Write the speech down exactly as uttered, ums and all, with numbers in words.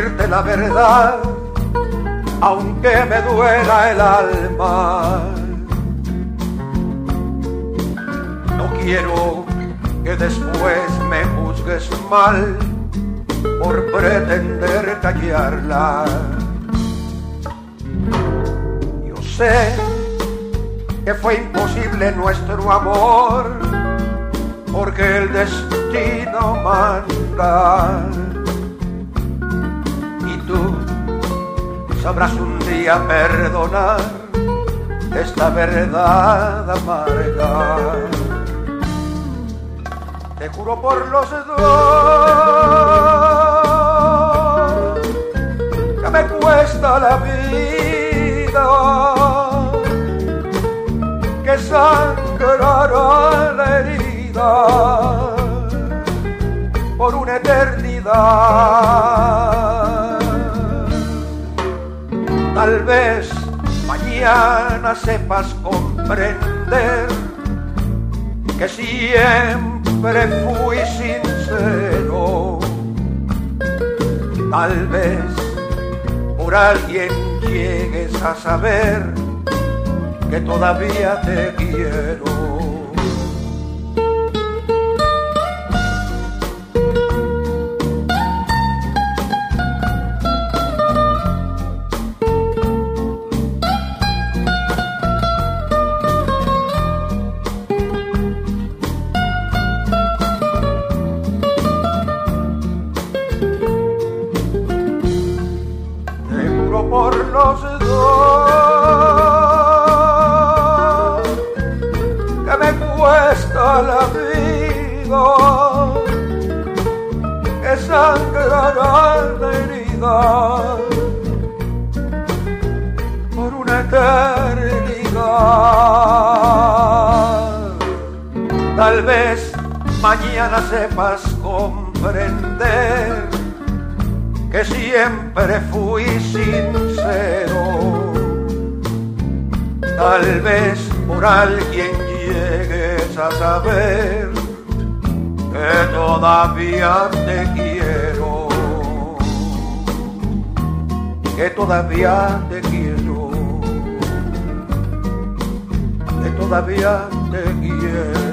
decirte la verdad, aunque me duela el alma. No quiero que después me juzgues mal por pretender callarla. Yo sé que fue imposible nuestro amor, porque el destino manda. Y tú sabrás un día perdonar esta verdad amarga. Te juro por los dos que me cuesta la vida, que sangrará la herida por una eternidad. Tal vez mañana sepas comprender que siempre fui sincero. Tal vez por alguien llegues a saber que todavía te quiero. Por los dos que me cuesta la vida, que sangrará la herida por una eternidad. Tal vez mañana sepas comprender que siempre fui sincero. Tal vez por alguien llegues a saber que todavía te quiero, que todavía te quiero, que todavía te quiero.